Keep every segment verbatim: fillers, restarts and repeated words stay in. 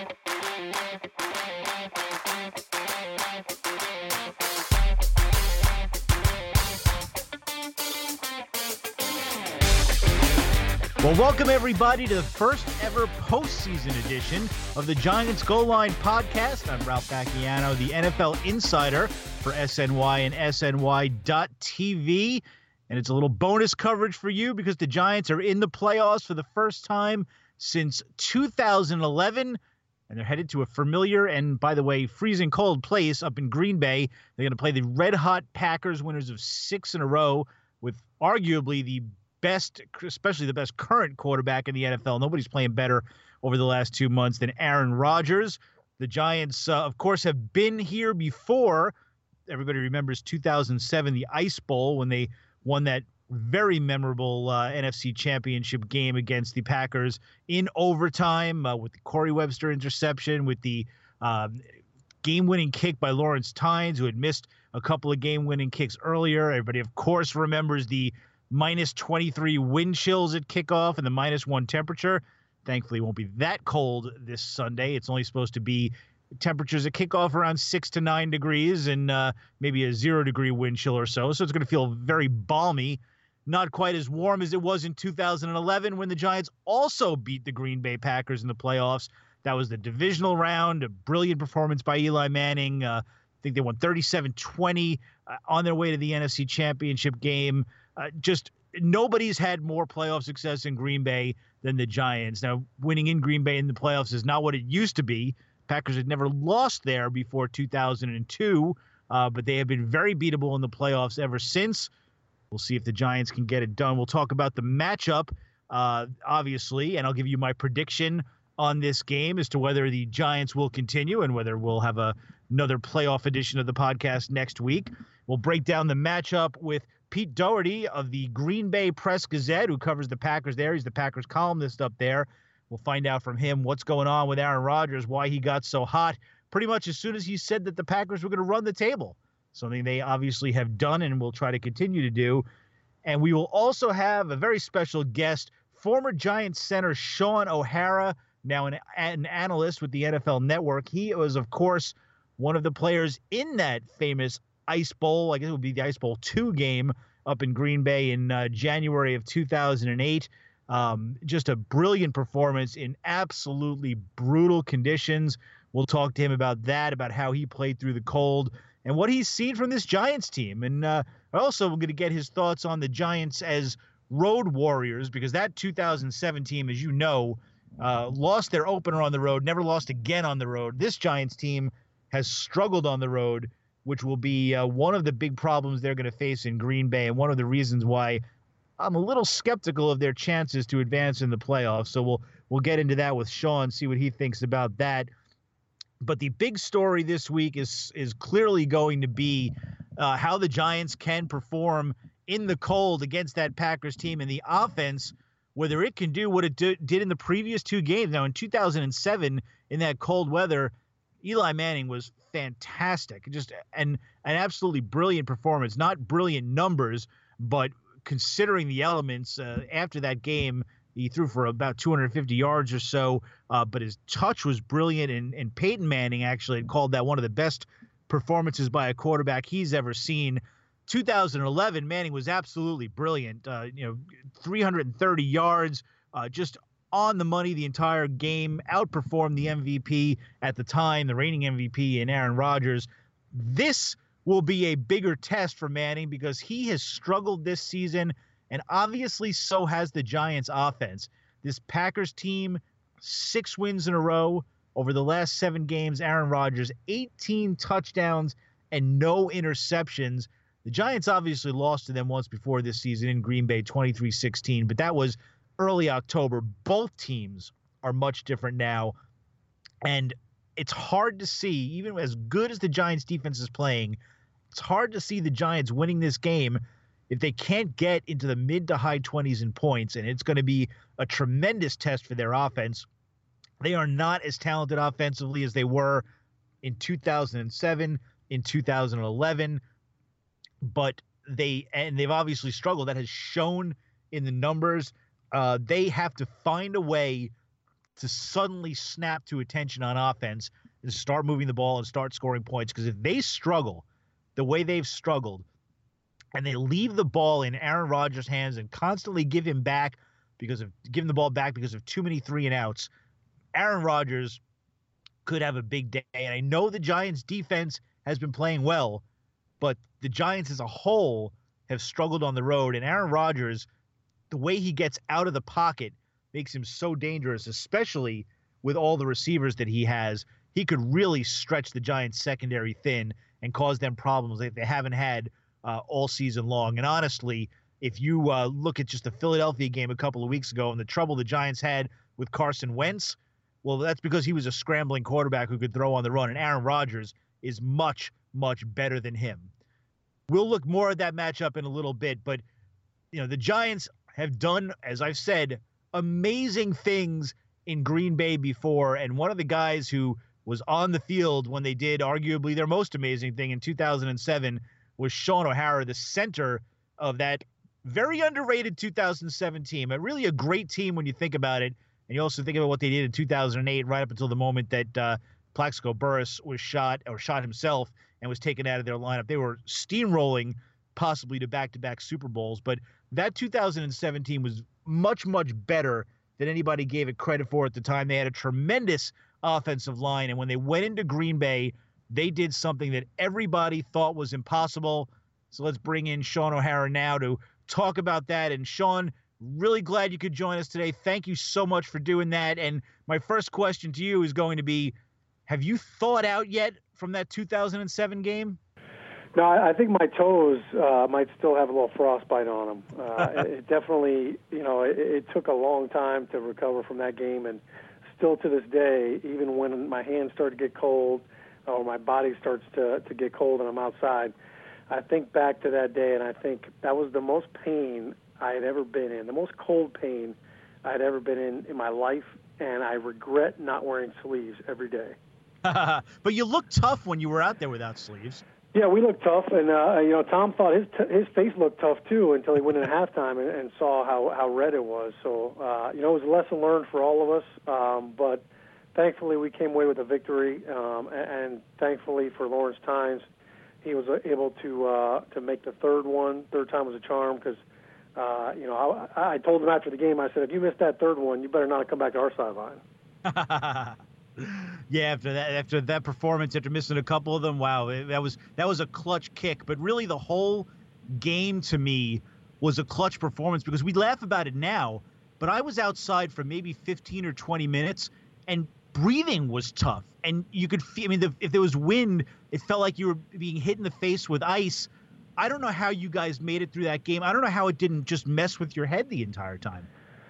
Well, welcome everybody to the first ever postseason edition of the Giants Goal Line podcast. I'm Ralph Macchiano, the N F L insider for S N Y and S N Y dot T V. And it's a little bonus coverage for you because the Giants are in the playoffs for the first time since two thousand eleven. And they're headed to a familiar and, by the way, freezing cold place up in Green Bay. They're going to play the red-hot Packers, winners of six in a row, with arguably the best, especially the best current quarterback in the N F L. Nobody's playing better over the last two months than Aaron Rodgers. The Giants, uh, of course, have been here before. Everybody remembers two thousand seven, the Ice Bowl, when they won that very memorable uh, N F C Championship game against the Packers in overtime uh, with the Corey Webster interception, with the um, game-winning kick by Lawrence Tynes, who had missed a couple of game-winning kicks earlier. Everybody, of course, remembers the minus twenty-three wind chills at kickoff and the minus one temperature. Thankfully, it won't be that cold this Sunday. It's only supposed to be temperatures at kickoff around six to nine degrees and uh, maybe a zero degree wind chill or so. So it's going to feel very balmy. Not quite as warm as it was in two thousand eleven when the Giants also beat the Green Bay Packers in the playoffs. That was the divisional round, a brilliant performance by Eli Manning. Uh, I think they won thirty-seven twenty uh, on their way to the N F C Championship game. Uh, just nobody's had more playoff success in Green Bay than the Giants. Now, winning in Green Bay in the playoffs is not what it used to be. Packers had never lost there before two thousand two, uh, but they have been very beatable in the playoffs ever since. We'll see if the Giants can get it done. We'll talk about the matchup, uh, obviously, and I'll give you my prediction on this game as to whether the Giants will continue and whether we'll have a, another playoff edition of the podcast next week. We'll break down the matchup with Pete Doherty of the Green Bay Press-Gazette, who covers the Packers there. He's the Packers columnist up there. We'll find out from him what's going on with Aaron Rodgers, why he got so hot pretty much as soon as he said that the Packers were going to run the table, something they obviously have done and will try to continue to do. And we will also have a very special guest, former Giants center Shaun O'Hara, now an, an analyst with the N F L Network. He was, of course, one of the players in that famous Ice Bowl. I guess it would be the Ice Bowl two game up in Green Bay in uh, January of two thousand eight. Um, just a brilliant performance in absolutely brutal conditions. We'll talk to him about that, about how he played through the cold and what he's seen from this Giants team. And uh, also we're going to get his thoughts on the Giants as road warriors, because that two thousand seven team, as you know, uh, lost their opener on the road, never lost again on the road. This Giants team has struggled on the road, which will be uh, one of the big problems they're going to face in Green Bay, and one of the reasons why I'm a little skeptical of their chances to advance in the playoffs. So we'll we'll get into that with Shaun, see what he thinks about that. But the big story this week is is clearly going to be uh, how the Giants can perform in the cold against that Packers team, and the offense, whether it can do what it do, did in the previous two games. Now, in two thousand seven, in that cold weather, Eli Manning was fantastic, just an, an absolutely brilliant performance. Not brilliant numbers, but considering the elements, uh, after that game, he threw for about two hundred fifty yards or so, uh, but his touch was brilliant, and, and Peyton Manning actually had called that one of the best performances by a quarterback he's ever seen. two thousand eleven, Manning was absolutely brilliant. Uh, you know, three hundred thirty yards, uh, just on the money the entire game, outperformed the M V P at the time, the reigning M V P in Aaron Rodgers. This will be a bigger test for Manning because he has struggled this season, and obviously so has the Giants offense. This Packers team, six wins in a row over the last seven games. Aaron Rodgers, eighteen touchdowns and no interceptions. The Giants obviously lost to them once before this season in Green Bay, twenty-three sixteen, but that was early October. Both teams are much different now, and it's hard to see, even as good as the Giants defense is playing, it's hard to see the Giants winning this game if they can't get into the mid to high twenties in points, and it's going to be a tremendous test for their offense. They are not as talented offensively as they were in two thousand seven, in two thousand eleven, but they, and they've obviously struggled. That has shown in the numbers. Uh, they have to find a way to suddenly snap to attention on offense and start moving the ball and start scoring points. Because if they struggle the way they've struggled and they leave the ball in Aaron Rodgers' hands and constantly give him back because of giving the ball back because of too many three and outs, Aaron Rodgers could have a big day. And I know the Giants defense has been playing well, but the Giants as a whole have struggled on the road. And Aaron Rodgers, the way he gets out of the pocket makes him so dangerous, especially with all the receivers that he has. He could really stretch the Giants secondary thin and cause them problems that they haven't had uh, all season long. And honestly, if you uh, look at just the Philadelphia game a couple of weeks ago and the trouble the Giants had with Carson Wentz, well, that's because he was a scrambling quarterback who could throw on the run, and Aaron Rodgers is much, much better than him. We'll look more at that matchup in a little bit, but you know, the Giants have done, as I've said, amazing things in Green Bay before, and one of the guys who was on the field when they did arguably their most amazing thing in two thousand seven was Shaun O'Hara, the center of that very underrated two thousand seven team. But really a great team when you think about it, and you also think about what they did in two thousand eight, right up until the moment that uh, Plaxico Burress was shot or shot himself and was taken out of their lineup. They were steamrolling possibly to back-to-back Super Bowls, but that two thousand seven team was much, much better than anybody gave it credit for at the time. They had a tremendous offensive line, and when they went into Green Bay, they did something that everybody thought was impossible. So let's bring in Shaun O'Hara now to talk about that. And Shaun, really glad you could join us today. Thank you so much for doing that. And my first question to you is going to be, have you thawed out yet from that two thousand seven game? No, I think my toes uh, might still have a little frostbite on them. Uh, it definitely, you know, it, it took a long time to recover from that game, and still to this day, even when my hands start to get cold or my body starts to, to get cold and I'm outside, I think back to that day, and I think that was the most pain I had ever been in, the most cold pain I had ever been in in my life, and I regret not wearing sleeves every day. But you looked tough when you were out there without sleeves. Yeah, we looked tough, and uh, you know, Tom thought his t- his face looked tough too until he went in halftime and, and saw how, how red it was. So uh, you know, it was a lesson learned for all of us. Um, but thankfully, we came away with a victory, um, and, and thankfully for Lawrence Tynes, he was able to uh, to make the third one. Third time was a charm because uh, you know I, I told him after the game, I said, if you miss that third one, you better not come back to our sideline. Yeah, after that, after that performance, after missing a couple of them, wow, that was that was a clutch kick. But really, the whole game to me was a clutch performance because we laugh about it now, but I was outside for maybe fifteen or twenty minutes, and breathing was tough. And you could feel, I mean, the, if there was wind, it felt like you were being hit in the face with ice. I don't know how you guys made it through that game. I don't know how it didn't just mess with your head the entire time.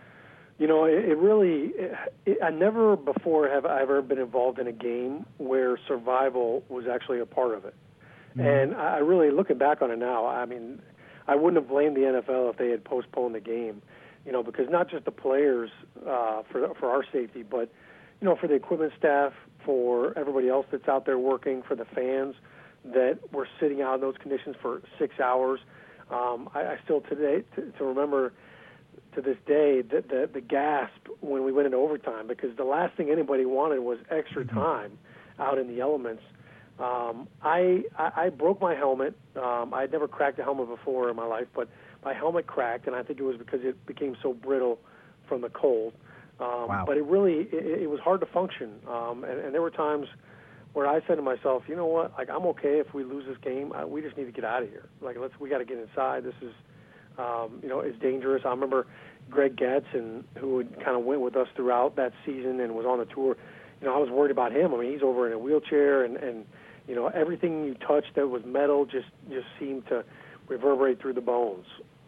You know, it, it really, it, it, I never before have I ever been involved in a game where survival was actually a part of it. Mm-hmm. And I really, looking back on it now, I mean, I wouldn't have blamed the N F L if they had postponed the game, you know, because not just the players uh, for for our safety, but, you know, for the equipment staff, for everybody else that's out there working, for the fans that were sitting out in those conditions for six hours. Um, I, I still today, to, to remember to this day, the, the, the gasp when we went into overtime, because the last thing anybody wanted was extra time out in the elements. Um, I, I I broke my helmet. Um, I had never cracked a helmet before in my life, but my helmet cracked, and I think it was because it became so brittle from the cold. Um, wow. But it really, it, it was hard to function, um, and, and there were times where I said to myself, you know what, like, I'm okay if we lose this game. I, we just need to get out of here. Like, let's, we got to get inside. This is, um, you know, it's dangerous. I remember Greg Gadsden, who had kind of went with us throughout that season and was on the tour. You know, I was worried about him. I mean, he's over in a wheelchair, and, and you know, everything you touched that was metal just, just seemed to reverberate through the bones.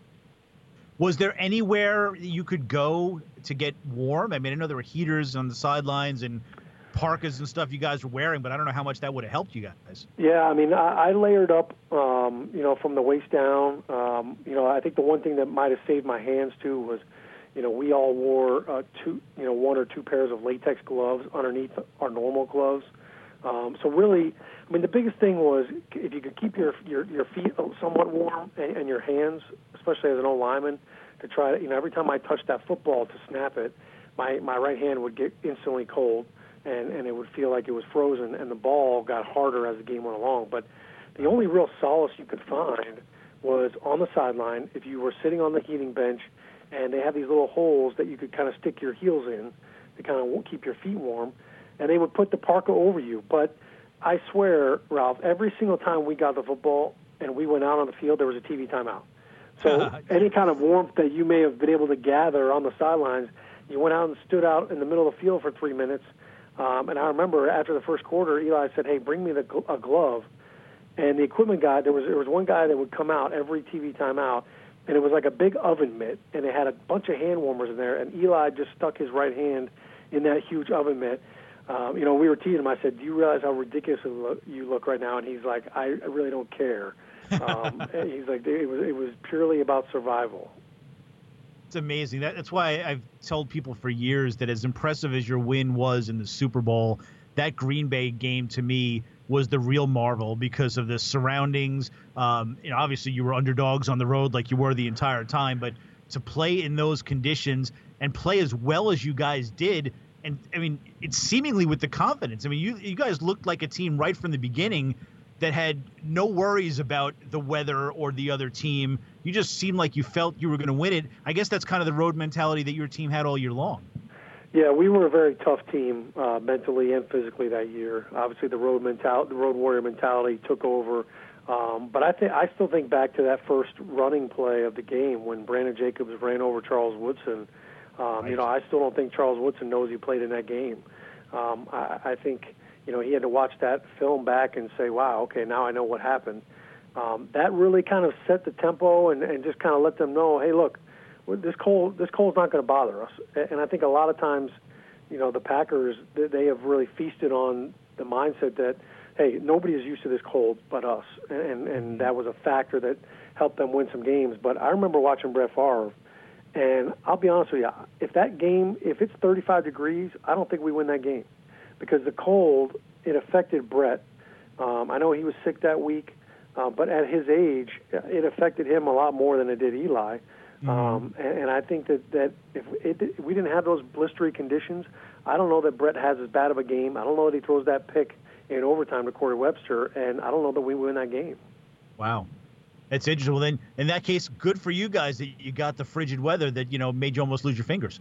Was there anywhere you could go to get warm? I mean, I know there were heaters on the sidelines and parkas and stuff you guys were wearing, but I don't know how much that would have helped you guys. Yeah, I mean, I, I layered up, um, you know, from the waist down. Um, you know, I think the one thing that might have saved my hands, too, was, you know, we all wore uh, two, you know, one or two pairs of latex gloves underneath our normal gloves. Um, so really, I mean, the biggest thing was if you could keep your your, your feet somewhat warm and, and your hands, especially as an old lineman, to try to, you know, every time I touched that football to snap it, my my right hand would get instantly cold, and and it would feel like it was frozen, and the ball got harder as the game went along. But the only real solace you could find was on the sideline if you were sitting on the heating bench, and they have these little holes that you could kind of stick your heels in to kind of keep your feet warm, and they would put the parka over you. But I swear, Ralph, every single time we got the football and we went out on the field, there was a T V timeout. So any kind of warmth that you may have been able to gather on the sidelines, you went out and stood out in the middle of the field for three minutes. Um, and I remember after the first quarter, Eli said, "Hey, bring me the gl- a glove." And the equipment guy, there was there was one guy that would come out every T V timeout, and it was like a big oven mitt, and it had a bunch of hand warmers in there. And Eli just stuck his right hand in that huge oven mitt. Um, you know, we were teasing him. I said, "Do you realize how ridiculous you look right now?" And he's like, "I really don't care." Um, and he's like, "It was it was purely about survival." It's amazing. That, that's why I've told people for years that as impressive as your win was in the Super Bowl, that Green Bay game to me was the real marvel because of the surroundings. Um, you know, obviously you were underdogs on the road like you were the entire time, but to play in those conditions and play as well as you guys did, and I mean, it's seemingly with the confidence. I mean, you you guys looked like a team right from the beginning that had no worries about the weather or the other team. You just seemed like you felt you were going to win it. I guess that's kind of the road mentality that your team had all year long. Yeah, we were a very tough team uh, mentally and physically that year. Obviously, the road mentality, the road warrior mentality took over. Um, but I think I still think back to that first running play of the game when Brandon Jacobs ran over Charles Woodson. Um, right. You know, I still don't think Charles Woodson knows he played in that game. Um, I, I think, you know, he had to watch that film back and say, wow, okay, now I know what happened. Um, that really kind of set the tempo and, and just kind of let them know, hey, look, this cold, this cold's not going to bother us. And I think a lot of times, you know, the Packers, they have really feasted on the mindset that, hey, nobody is used to this cold but us. And, and that was a factor that helped them win some games. But I remember watching Brett Favre, and I'll be honest with you, if that game, if it's thirty-five degrees, I don't think we win that game. Because the cold, it affected Brett. Um, I know he was sick that week, uh, but at his age, it affected him a lot more than it did Eli. Mm-hmm. Um, and, and I think that, that if, it, if we didn't have those blistery conditions, I don't know that Brett has as bad of a game. I don't know that he throws that pick in overtime to Corey Webster, and I don't know that we win that game. Wow. That's interesting. Well, then, in that case, good for you guys that you got the frigid weather that, you know, made you almost lose your fingers.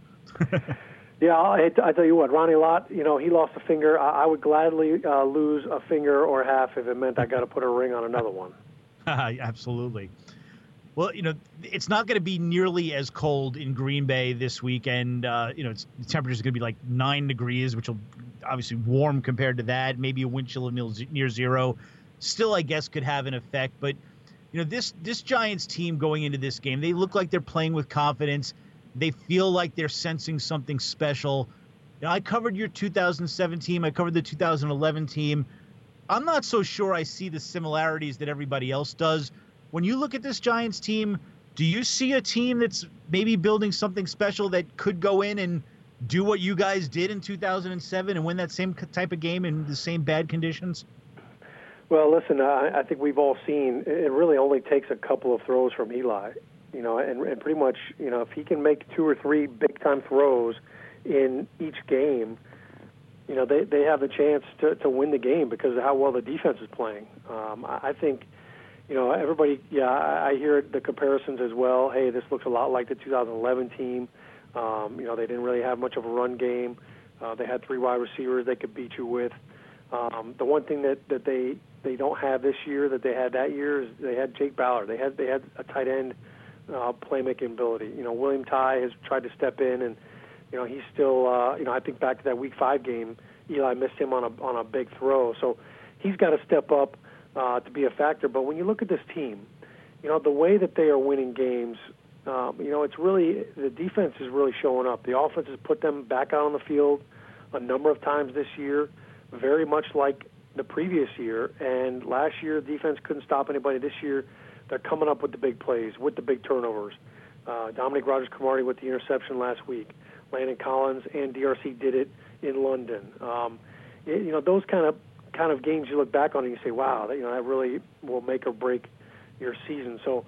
Yeah, I, I tell you what, Ronnie Lott, you know, he lost a finger. I, I would gladly uh, lose a finger or half if it meant I got to put a ring on another one. Absolutely. Well, you know, it's not going to be nearly as cold in Green Bay this weekend. Uh, you know, it's, the temperature is going to be like nine degrees, which will obviously warm compared to that. Maybe a wind chill of near zero. Still, I guess, could have an effect. But, you know, this this Giants team going into this game, they look like they're playing with confidence. They feel like they're sensing something special. You know, I covered your two thousand seven team. I covered the two thousand eleven team. I'm not so sure I see the similarities that everybody else does. When you look at this Giants team, do you see a team that's maybe building something special that could go in and do what you guys did in two thousand seven and win that same type of game in the same bad conditions? Well, listen, I, I think we've all seen it really only takes a couple of throws from Eli. You know, and, and pretty much, you know, if he can make two or three big-time throws in each game, you know, they, they have the chance to, to win the game because of how well the defense is playing. Um, I, I think, you know, everybody, yeah, I, I hear the comparisons as well. Hey, this looks a lot like the two thousand eleven team. Um, you know, they didn't really have much of a run game. Uh, they had three wide receivers they could beat you with. Um, the one thing that, that they, they don't have this year that they had that year is they had Jake Ballard. They had they had a tight end Uh, playmaking ability. You know, William Ty has tried to step in, and you know he's still. Uh, you know, I think back to that Week Five game, Eli missed him on a on a big throw, so he's got to step up uh, to be a factor. But when you look at this team, you know the way that they are winning games, um, you know it's really the defense is really showing up. The offense has put them back out on the field a number of times this year, very much like the previous year. And last year, defense couldn't stop anybody. This year, they're coming up with the big plays, with the big turnovers. Uh, Dominique Rodgers-Cromartie with the interception last week. Landon Collins and D R C did it in London. Um, it, you know, those kind of kind of games you look back on and you say, wow, that, you know, that really will make or break your season. So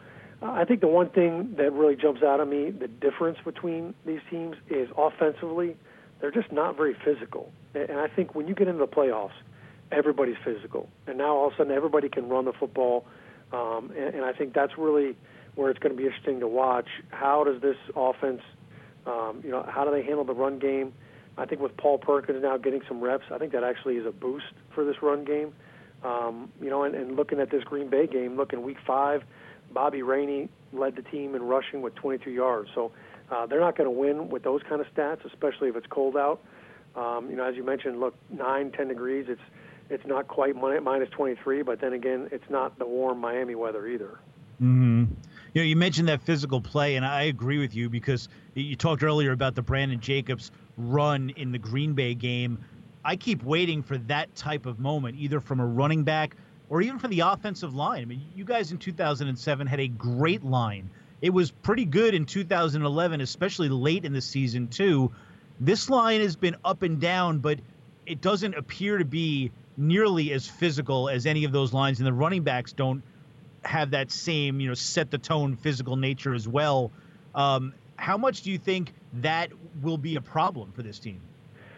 I think the one thing that really jumps out at me, the difference between these teams is offensively, they're just not very physical. And I think when you get into the playoffs, everybody's physical. And now all of a sudden everybody can run the football. Um, and, and I think that's really where it's going to be interesting to watch. How does this offense, um, you know, how do they handle the run game? I think with Paul Perkins now getting some reps, I think that actually is a boost for this run game. Um, you know, and, and looking at this Green Bay game, look in week five, Bobby Rainey led the team in rushing with twenty-two yards. So uh, they're not going to win with those kind of stats, especially if it's cold out. Um, you know, as you mentioned, look, nine, ten degrees. It's it's not quite minus twenty-three, but then again, it's not the warm Miami weather either. Mm-hmm. You know, you mentioned that physical play, and I agree with you because you talked earlier about the Brandon Jacobs run in the Green Bay game. I keep waiting for that type of moment, either from a running back or even from the offensive line. I mean, you guys in two thousand seven had a great line. It was pretty good in two thousand eleven, especially late in the season, too. This line has been up and down, but it doesn't appear to be nearly as physical as any of those lines, and the running backs don't have that same, you know, set the tone physical nature as well. Um, how much do you think that will be a problem for this team?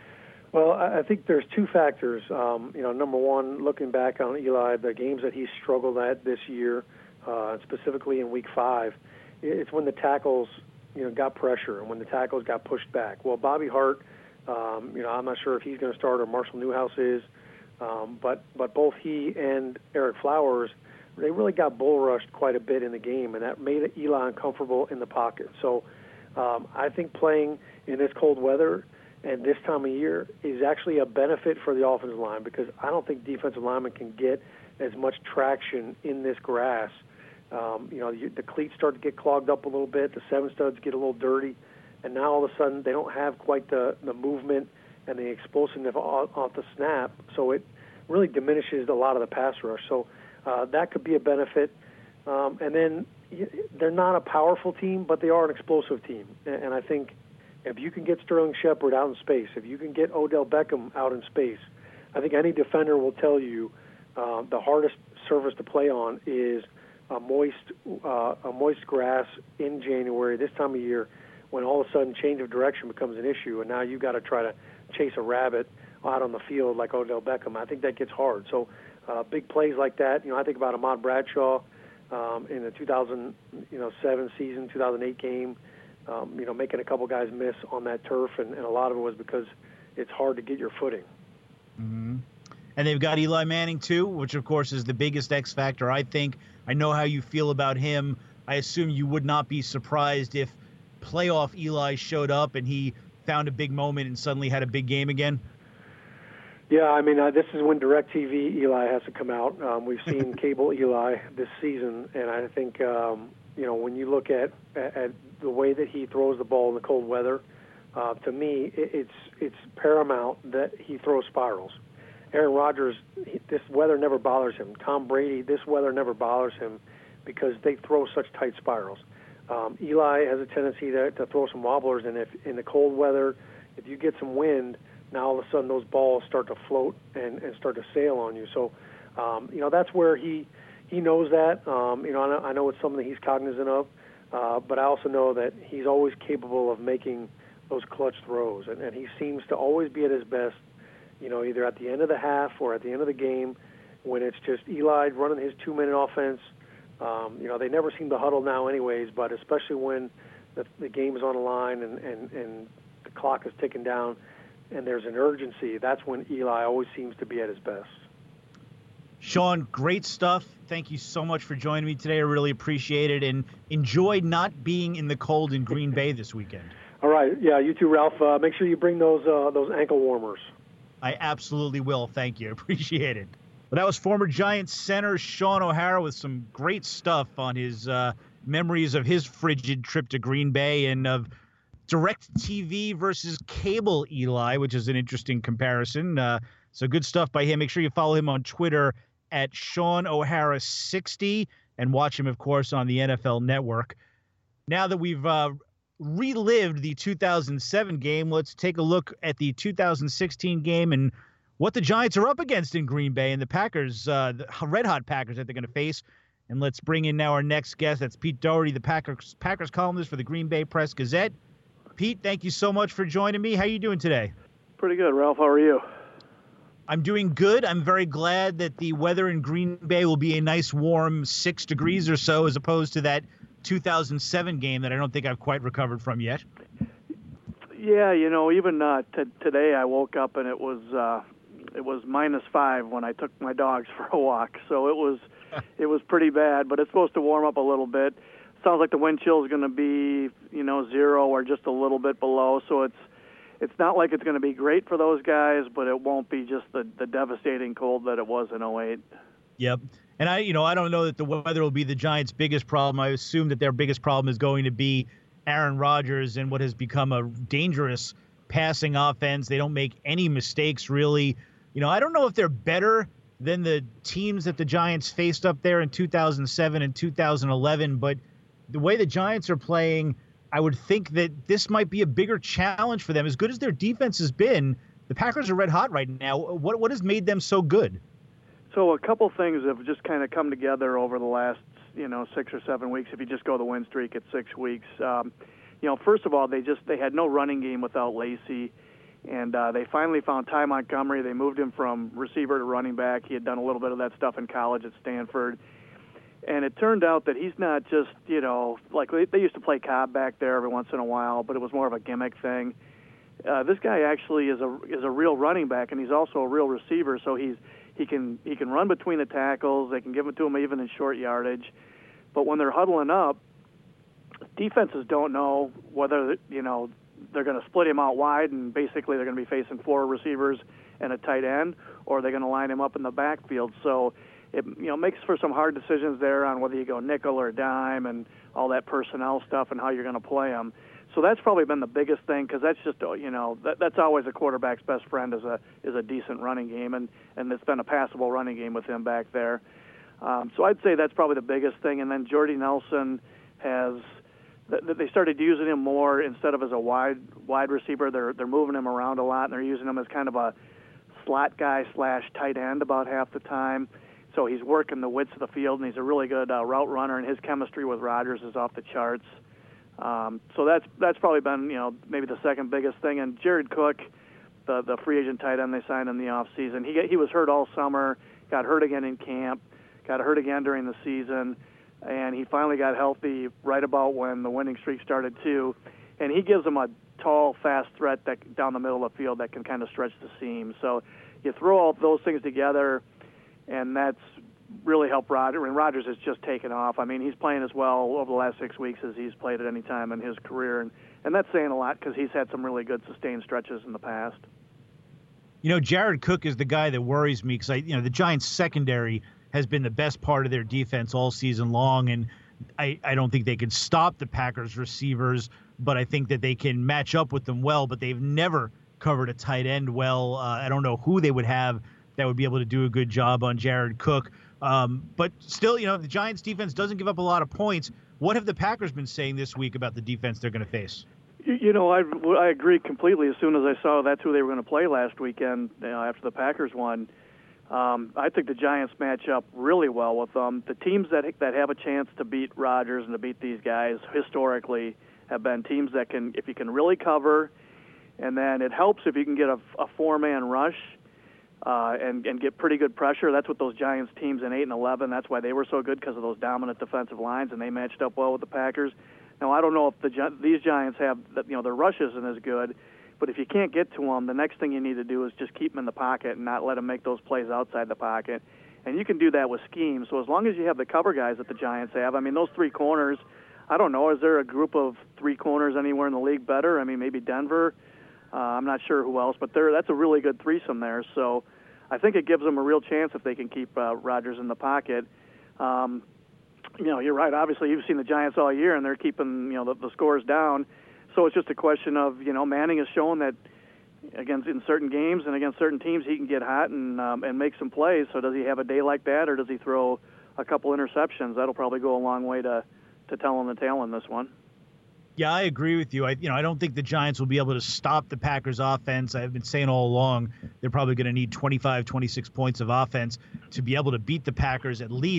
Well, I think there's two factors. Um, you know, number one, looking back on Eli, the games that he struggled at this year, uh, specifically in week five, it's when the tackles, you know, got pressure and when the tackles got pushed back. Well, Bobby Hart, um, you know, I'm not sure if he's going to start or Marshall Newhouse is, um, but but both he and Eric Flowers, they really got bull rushed quite a bit in the game, and that made Eli uncomfortable in the pocket. So um, I think playing in this cold weather and this time of year is actually a benefit for the offensive line, because I don't think defensive linemen can get as much traction in this grass. Um, you know, you, the cleats start to get clogged up a little bit, the seven studs get a little dirty, and now all of a sudden they don't have quite the, the movement and the explosiveness off, off the snap, so it really diminishes a lot of the pass rush. So uh, that could be a benefit. Um, and then they're not a powerful team, but they are an explosive team, and, and I think if you can get Sterling Shepard out in space, if you can get Odell Beckham out in space, I think any defender will tell you uh, the hardest surface to play on is a moist, uh, a moist grass in January, this time of year, when all of a sudden change of direction becomes an issue, and now you've got to try to chase a rabbit out on the field like Odell Beckham. I think that gets hard. So uh, big plays like that, you know, I think about Ahmad Bradshaw um, in the two thousand seven season, two thousand eight game. Um, you know, making a couple guys miss on that turf, and, and a lot of it was because it's hard to get your footing. Mm-hmm. And they've got Eli Manning, too, which, of course, is the biggest X factor, I think. I know how you feel about him. I assume you would not be surprised if playoff Eli showed up and he found a big moment and suddenly had a big game again. Yeah, I mean, uh, this is when DirecTV Eli has to come out. Um, we've seen cable Eli this season, and I think, um, you know, when you look at, at the way that he throws the ball in the cold weather, uh, to me, it, it's it's paramount that he throws spirals. Aaron Rodgers, he, this weather never bothers him. Tom Brady, this weather never bothers him because they throw such tight spirals. Um, Eli has a tendency to, to throw some wobblers, and if in the cold weather, if you get some wind, now all of a sudden those balls start to float and, and start to sail on you. So, um, you know, that's where he he knows that. Um, you know, I know, I know it's something he's cognizant of. Uh, but I also know that he's always capable of making those clutch throws, and, and he seems to always be at his best, you know, either at the end of the half or at the end of the game when it's just Eli running his two-minute offense. Um, you know, they never seem to huddle now anyways, but especially when the, the game is on the line and, and, and the clock is ticking down and there's an urgency, that's when Eli always seems to be at his best. Sean, great stuff. Thank you so much for joining me today. I really appreciate it, and enjoy not being in the cold in Green Bay this weekend. All right. Yeah, you too, Ralph. Uh, make sure you bring those uh, those ankle warmers. I absolutely will. Thank you. Appreciate it. Well, that was former Giants center Shaun O'Hara with some great stuff on his uh, memories of his frigid trip to Green Bay and of DirecTV versus cable Eli, which is an interesting comparison. Uh, so good stuff by him. Make sure you follow him on Twitter at Shaun O'Hara sixty and watch him, of course, on the N F L Network. Now that we've uh, relived the two thousand seven game, let's take a look at the two thousand sixteen game and what the Giants are up against in Green Bay and the Packers, uh, the red-hot Packers that they're going to face. And let's bring in now our next guest. That's Pete Doherty, the Packers Packers columnist for the Green Bay Press-Gazette. Pete, thank you so much for joining me. How are you doing today? Pretty good, Ralph. How are you? I'm doing good. I'm very glad that the weather in Green Bay will be a nice warm six degrees or so, as opposed to that two thousand seven game that I don't think I've quite recovered from yet. Yeah, you know, even uh, t- today I woke up and it was uh, it was minus five when I took my dogs for a walk. So it was it was pretty bad. But it's supposed to warm up a little bit. Sounds like the wind chill is going to be, you know, zero or just a little bit below. So it's it's not like it's going to be great for those guys, but it won't be just the, the devastating cold that it was in oh eight. Yep. And I, you know, I don't know that the weather will be the Giants' biggest problem. I assume that their biggest problem is going to be Aaron Rodgers and what has become a dangerous passing offense. They don't make any mistakes, really. You know, I don't know if they're better than the teams that the Giants faced up there in two thousand seven and two thousand eleven, but the way the Giants are playing, I would think that this might be a bigger challenge for them. As good as their defense has been, the Packers are red hot right now. What what has made them so good? So a couple things have just kind of come together over the last, you know, six or seven weeks. If you just go the win streak at six weeks, um, you know, first of all, they just they had no running game without Lacy, and uh, they finally found Ty Montgomery. They moved him from receiver to running back. He had done a little bit of that stuff in college at Stanford. And it turned out that he's not just, you know, like they, they used to play Cobb back there every once in a while, but it was more of a gimmick thing. Uh, this guy actually is a is a real running back, and he's also a real receiver. So he's he can he can run between the tackles. They can give it to him even in short yardage. But when they're huddling up, defenses don't know whether, you know, they're going to split him out wide, and basically they're going to be facing four receivers and a tight end, or they're going to line him up in the backfield. So it, you know, makes for some hard decisions there on whether you go nickel or dime and all that personnel stuff and how you're going to play them. So that's probably been the biggest thing, because that's just, you know, that, that's always a quarterback's best friend is a is a decent running game, and, and it's been a passable running game with him back there. Um, so I'd say that's probably the biggest thing. And then Jordy Nelson has they started using him more instead of as a wide wide receiver. They're they're moving him around a lot, and they're using him as kind of a slot guy slash tight end about half the time. So he's working the widths of the field, and he's a really good uh, route runner, and his chemistry with Rodgers is off the charts. Um, so that's that's probably been, you know, maybe the second biggest thing. And Jared Cook, the the free agent tight end they signed in the offseason, he he was hurt all summer, got hurt again in camp, got hurt again during the season, and he finally got healthy right about when the winning streak started too. And he gives them a tall, fast threat that down the middle of the field that can kind of stretch the seam. So you throw all those things together, and that's really helped Rodgers. And Rodgers has just taken off. I mean, he's playing as well over the last six weeks as he's played at any time in his career. And, and that's saying a lot, because he's had some really good sustained stretches in the past. You know, Jared Cook is the guy that worries me, because, I, you know, the Giants' secondary has been the best part of their defense all season long, and I, I don't think they can stop the Packers receivers, but I think that they can match up with them well, but they've never covered a tight end well. Uh, I don't know who they would have that would be able to do a good job on Jared Cook. Um, but still, you know, the Giants defense doesn't give up a lot of points. What have the Packers been saying this week about the defense they're going to face? You know, I, I agree completely. As soon as I saw that's who they were going to play last weekend, you know, after the Packers won, um, I think the Giants match up really well with them. The teams that that have a chance to beat Rodgers and to beat these guys historically have been teams that can, if you can really cover, and then it helps if you can get a, a four-man rush, Uh, and, and get pretty good pressure. That's what those Giants teams in eight and eleven, that's why they were so good, because of those dominant defensive lines, and they matched up well with the Packers. Now, I don't know if the these Giants have, you know, their rush isn't as good, but if you can't get to them, the next thing you need to do is just keep them in the pocket and not let them make those plays outside the pocket. And you can do that with scheme. So as long as you have the cover guys that the Giants have, I mean, those three corners, I don't know, is there a group of three corners anywhere in the league better? I mean, maybe Denver. Uh, I'm not sure who else, but there that's a really good threesome there. So I think it gives them a real chance if they can keep uh, Rodgers in the pocket. Um, you know, you're right. Obviously, you've seen the Giants all year, and they're keeping, you know, the, the scores down. So it's just a question of, you know, Manning has shown that against in certain games and against certain teams he can get hot and um, and make some plays. So does he have a day like that, or does he throw a couple interceptions? That'll probably go a long way to to telling the tale in this one. Yeah, I agree with you. I, you know, I don't think the Giants will be able to stop the Packers' offense. I've been saying all along they're probably going to need twenty-five, twenty-six points of offense to be able to beat the Packers, at least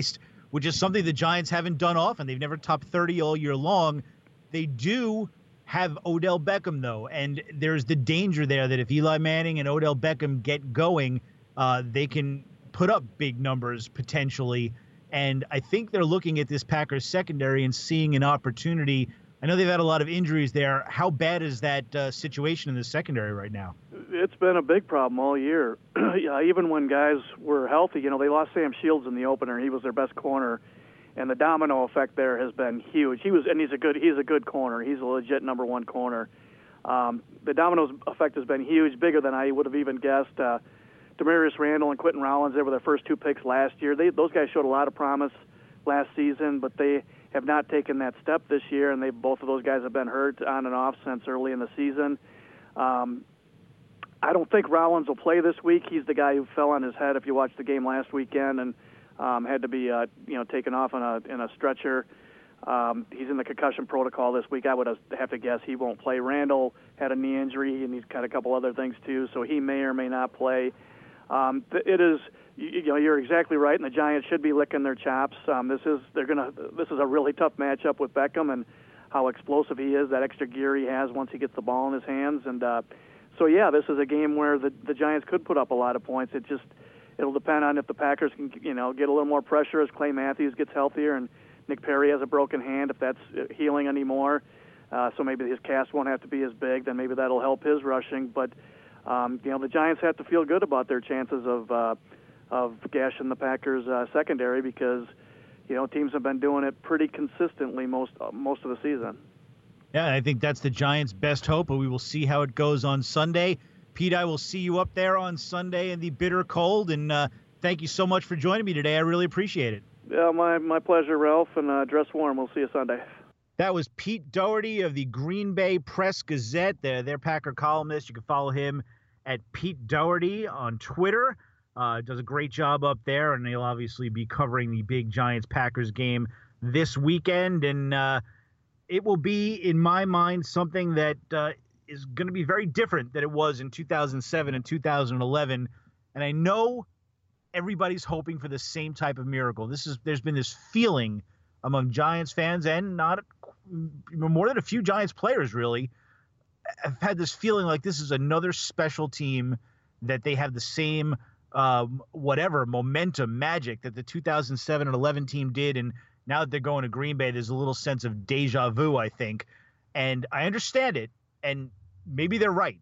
which is something the Giants haven't done often. They've never topped thirty all year long. They do have Odell Beckham, though, and there's the danger there that if Eli Manning and Odell Beckham get going, uh, they can put up big numbers potentially. And I think they're looking at this Packers secondary and seeing an opportunity. I know they've had a lot of injuries there. How bad is that uh, situation in the secondary right now? It's been a big problem all year. Yeah, even when guys were healthy, you know, they lost Sam Shields in the opener. He was their best corner, and the domino effect there has been huge. He was, and he's a good, he's a good corner. He's a legit number one corner. Um, the domino effect has been huge, bigger than I would have even guessed. Uh, Demarius Randall and Quentin Rollins, they were their first two picks last year. They, those guys showed a lot of promise last season, but they have not taken that step this year, and they both of those guys have been hurt on and off since early in the season. Um, I don't think Rollins will play this week. He's the guy who fell on his head if you watched the game last weekend and um, had to be uh, you know taken off in a in a stretcher. Um, he's in the concussion protocol this week. I would have to guess he won't play. Randall had a knee injury, and he's got a couple other things too, so he may or may not play. Um, it is, you know, you're exactly right, and the Giants should be licking their chops. Um, this is they're gonna. This is a really tough matchup with Beckham and how explosive he is, that extra gear he has once he gets the ball in his hands, and uh, so yeah, this is a game where the the Giants could put up a lot of points. It just it'll depend on if the Packers can, you know, get a little more pressure as Clay Matthews gets healthier and Nick Perry has a broken hand, if that's healing anymore. Uh, so maybe his cast won't have to be as big. Then maybe that'll help his rushing, but. Um, you know, the Giants have to feel good about their chances of uh, of gashing the Packers uh, secondary because, you know, teams have been doing it pretty consistently most uh, most of the season. Yeah, I think that's the Giants' best hope, but we will see how it goes on Sunday. Pete, I will see you up there on Sunday in the bitter cold, and uh, thank you so much for joining me today. I really appreciate it. Yeah, my, my pleasure, Ralph, and uh, dress warm. We'll see you Sunday. That was Pete Doherty of the Green Bay Press Gazette. They're their Packer columnist. You can follow him at Pete Doherty on Twitter. Uh, does a great job up there, and he'll obviously be covering the big Giants-Packers game this weekend. And uh, it will be, in my mind, something that uh, is going to be very different than it was in two thousand seven and two thousand eleven. And I know everybody's hoping for the same type of miracle. This is there's been this feeling among Giants fans and not more than a few Giants players, really, have had this feeling like this is another special team, that they have the same um, whatever momentum, magic that the two thousand seven and eleven team did. And now that they're going to Green Bay, there's a little sense of deja vu, I think. And I understand it, and maybe they're right.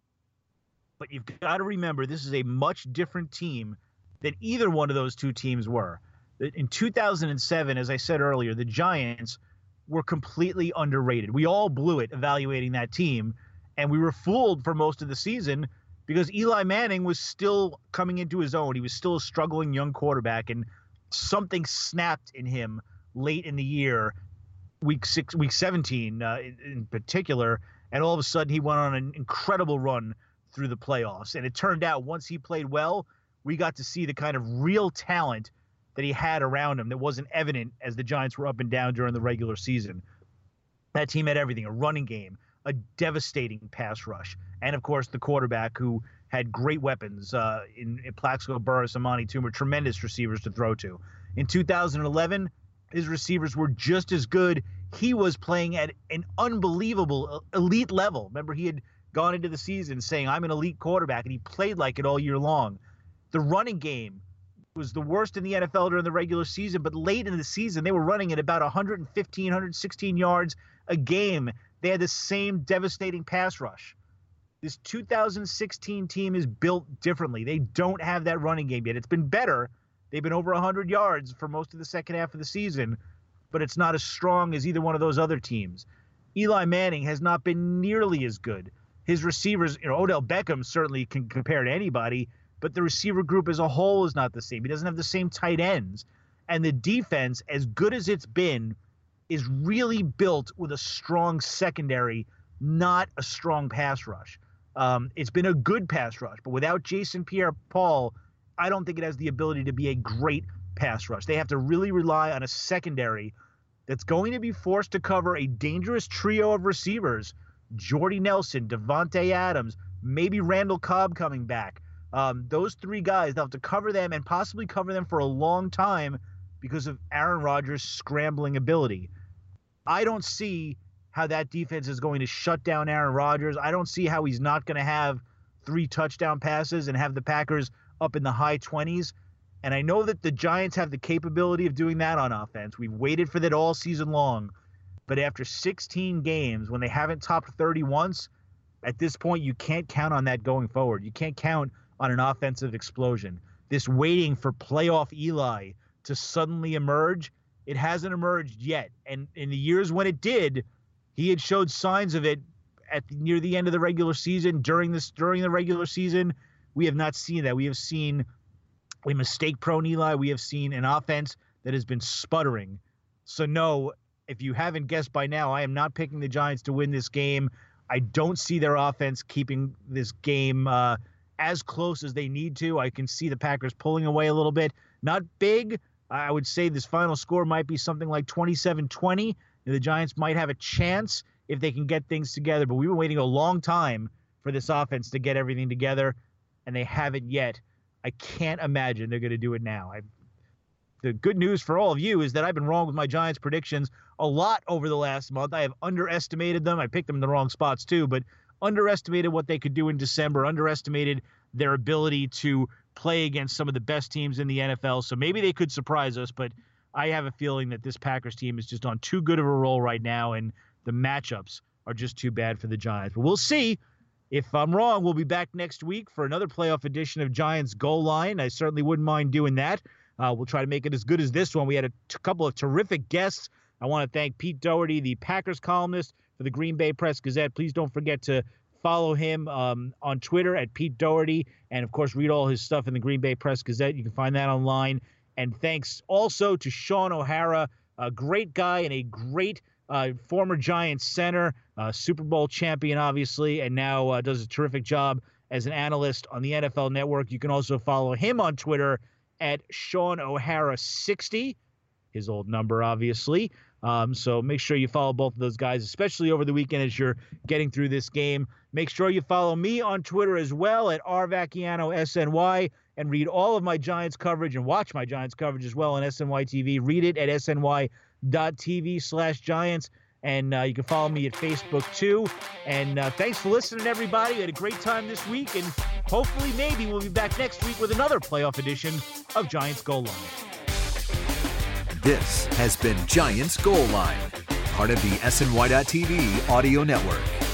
But you've got to remember, this is a much different team than either one of those two teams were. In two thousand seven, as I said earlier, the Giants were completely underrated. We all blew it evaluating that team, and we were fooled for most of the season because Eli Manning was still coming into his own. He was still a struggling young quarterback, and something snapped in him late in the year, week six, week seventeen uh, in, in particular, and all of a sudden he went on an incredible run through the playoffs. And it turned out once he played well, we got to see the kind of real talent that he had around him that wasn't evident as the Giants were up and down during the regular season. That team had everything: a running game, a devastating pass rush, and of course the quarterback who had great weapons uh, in, in Plaxico Burress, Amani Toomer, tremendous receivers to throw to. In two thousand eleven, his receivers were just as good. He was playing at an unbelievable elite level. Remember, he had gone into the season saying, I'm an elite quarterback, and he played like it all year long. The running game was the worst in the N F L during the regular season, but late in the season, they were running at about one fifteen, one sixteen yards a game. They had the same devastating pass rush. This two thousand sixteen team is built differently. They don't have that running game yet. It's been better. They've been over one hundred yards for most of the second half of the season, but it's not as strong as either one of those other teams. Eli Manning has not been nearly as good. His receivers, you know, Odell Beckham certainly can compare to anybody, but the receiver group as a whole is not the same. He doesn't have the same tight ends. And the defense, as good as it's been, is really built with a strong secondary, not a strong pass rush. Um, it's been a good pass rush, but without Jason Pierre-Paul, I don't think it has the ability to be a great pass rush. They have to really rely on a secondary that's going to be forced to cover a dangerous trio of receivers: Jordy Nelson, Devontae Adams, maybe Randall Cobb coming back. Um, those three guys, they'll have to cover them and possibly cover them for a long time because of Aaron Rodgers' scrambling ability. I don't see how that defense is going to shut down Aaron Rodgers. I don't see how he's not going to have three touchdown passes and have the Packers up in the high twenties. And I know that the Giants have the capability of doing that on offense. We've waited for that all season long. But after sixteen games, when they haven't topped thirty once, at this point, you can't count on that going forward. You can't count on an offensive explosion. This waiting for playoff Eli to suddenly emerge, it hasn't emerged yet. And in the years when it did, he had showed signs of it at near the end of the regular season, during this during the regular season. We have not seen that. We have seen a mistake-prone Eli. We have seen an offense that has been sputtering. So no, if you haven't guessed by now, I am not picking the Giants to win this game. I don't see their offense keeping this game uh, as close as they need to. I can see the Packers pulling away a little bit. Not big. I would say this final score might be something like twenty-seven twenty. The Giants might have a chance if they can get things together, but we've been waiting a long time for this offense to get everything together, and they haven't yet. I can't imagine they're going to do it now. I, the good news for all of you is that I've been wrong with my Giants predictions a lot over the last month. I have underestimated them. I picked them in the wrong spots too, but underestimated what they could do in December, underestimated their ability to play against some of the best teams in the N F L. So maybe they could surprise us, but I have a feeling that this Packers team is just on too good of a roll right now, and the matchups are just too bad for the Giants. But we'll see. If I'm wrong, we'll be back next week for another playoff edition of Giants Goal Line. I certainly wouldn't mind doing that. Uh, we'll try to make it as good as this one. We had a t- couple of terrific guests. I want to thank Pete Doherty, the Packers columnist for the Green Bay Press Gazette. Please don't forget to follow him um, on Twitter at Pete Doherty, and, of course, read all his stuff in the Green Bay Press Gazette. You can find that online. And thanks also to Sean O'Hara, a great guy and a great uh, former Giants center, uh, Super Bowl champion, obviously, and now uh, does a terrific job as an analyst on the N F L Network. You can also follow him on Twitter at Sean O'Hara sixty, his old number, obviously. Um, so make sure you follow both of those guys, especially over the weekend as you're getting through this game. Make sure you follow me on Twitter as well at R Vacchiano S N Y, and read all of my Giants coverage and watch my Giants coverage as well on S N Y T V. Read it at S N Y dot T V slash Giants. And uh, you can follow me at Facebook too. And uh, thanks for listening, everybody. We had a great time this week, and hopefully maybe we'll be back next week with another playoff edition of Giants Goal Line. This has been Giants Goal Line, part of the S N Y dot T V audio network.